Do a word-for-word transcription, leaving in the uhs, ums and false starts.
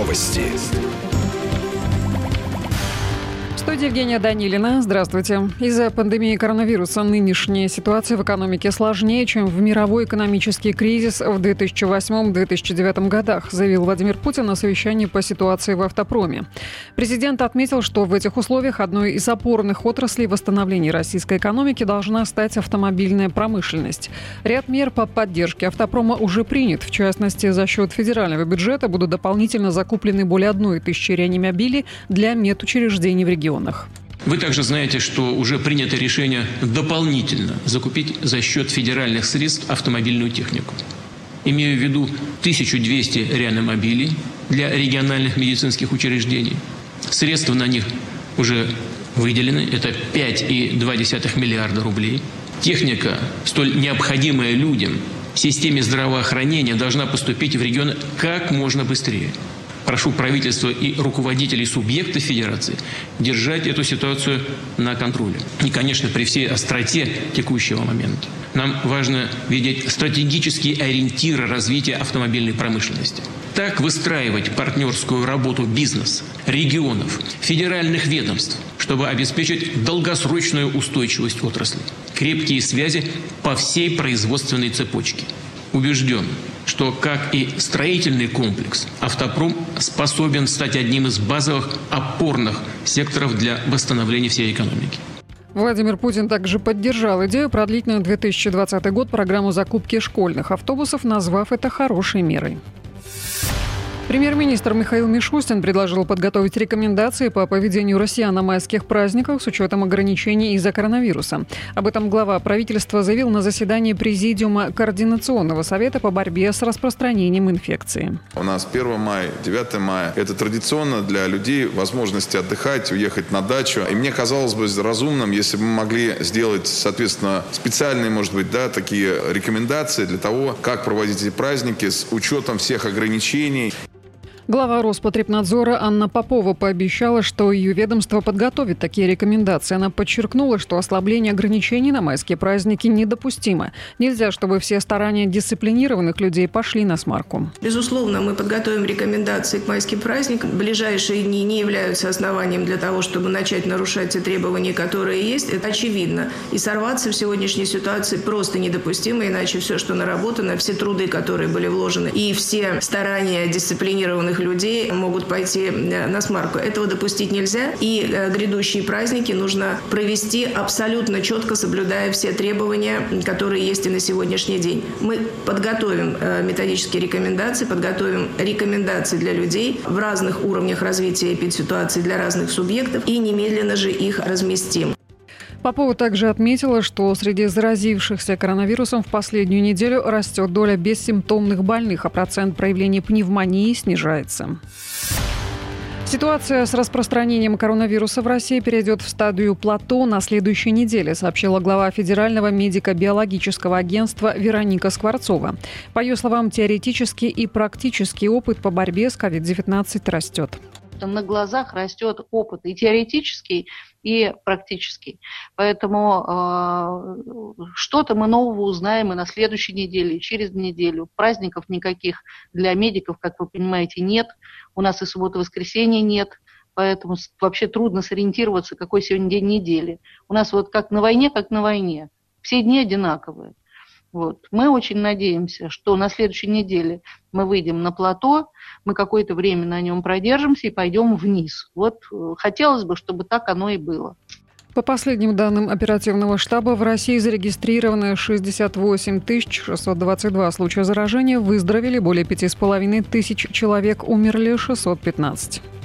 Новости. В студии Евгения Данилина. Здравствуйте. Из-за пандемии коронавируса нынешняя ситуация в экономике сложнее, чем в мировой экономический кризис в две тысячи восьмом - две тысячи девятом годах, заявил Владимир Путин на совещании по ситуации в автопроме. Президент отметил, что в этих условиях одной из опорных отраслей восстановления российской экономики должна стать автомобильная промышленность. Ряд мер по поддержке автопрома уже принят. В частности, за счет федерального бюджета будут дополнительно закуплены более одной тысячи реанимобилей для медучреждений в регионах. Вы также знаете, что уже принято решение дополнительно закупить за счет федеральных средств автомобильную технику. Имею в виду тысячу двести реанимобилей для региональных медицинских учреждений. Средства на них уже выделены. Это пять целых две десятых миллиарда рублей. Техника, столь необходимая людям в системе здравоохранения, должна поступить в регионы как можно быстрее. Прошу правительства и руководителей субъектов федерации держать эту ситуацию на контроле. И, конечно, при всей остроте текущего момента нам важно видеть стратегические ориентиры развития автомобильной промышленности. Так выстраивать партнерскую работу бизнеса, регионов, федеральных ведомств, чтобы обеспечить долгосрочную устойчивость отрасли, крепкие связи по всей производственной цепочке. Убежден, что, как и строительный комплекс, автопром способен стать одним из базовых опорных секторов для восстановления всей экономики. Владимир Путин также поддержал идею продлить на две тысячи двадцатый год программу закупки школьных автобусов, назвав это хорошей мерой. Премьер-министр Михаил Мишустин предложил подготовить рекомендации по поведению россиян на майских праздниках с учетом ограничений из-за коронавируса. Об этом глава правительства заявил на заседании Президиума Координационного совета по борьбе с распространением инфекции. У нас первое мая, девятое мая. Это традиционно для людей возможность отдыхать, уехать на дачу. И мне казалось бы разумным, если бы мы могли сделать, соответственно, специальные, может быть, да, такие рекомендации для того, как проводить эти праздники с учетом всех ограничений. Глава Роспотребнадзора Анна Попова пообещала, что ее ведомство подготовит такие рекомендации. Она подчеркнула, что ослабление ограничений на майские праздники недопустимо. Нельзя, чтобы все старания дисциплинированных людей пошли насмарку. Безусловно, мы подготовим рекомендации к майским праздникам. Ближайшие дни не являются основанием для того, чтобы начать нарушать те требования, которые есть. Это очевидно. И сорваться в сегодняшней ситуации просто недопустимо, иначе все, что наработано, все труды, которые были вложены, и все старания дисциплинированных людей могут пойти на смарку. Этого допустить нельзя. И грядущие праздники нужно провести абсолютно четко, соблюдая все требования, которые есть и на сегодняшний день. Мы подготовим методические рекомендации, подготовим рекомендации для людей в разных уровнях развития эпидситуации для разных субъектов и немедленно же их разместим. Попова также отметила, что среди заразившихся коронавирусом в последнюю неделю растет доля бессимптомных больных, а процент проявления пневмонии снижается. Ситуация с распространением коронавируса в России перейдет в стадию плато на следующей неделе, сообщила глава Федерального медико-биологического агентства Вероника Скворцова. По ее словам, теоретический и практический опыт по борьбе с ковид девятнадцать растет. На глазах растет опыт и теоретический, и практический. Поэтому э, что-то мы нового узнаем и на следующей неделе, и через неделю. Праздников никаких для медиков, как вы понимаете, нет. У нас и суббота-воскресенье нет. Поэтому вообще трудно сориентироваться, какой сегодня день недели. У нас вот как на войне, как на войне. Все дни одинаковые. Вот. Мы очень надеемся, что на следующей неделе мы выйдем на плато, мы какое-то время на нем продержимся и пойдем вниз. Вот хотелось бы, чтобы так оно и было. По последним данным оперативного штаба, в России зарегистрировано шестьдесят восемь тысяч шестьсот двадцать два случая заражения, выздоровели более пяти с половиной тысяч человек, умерли шестьсот пятнадцать.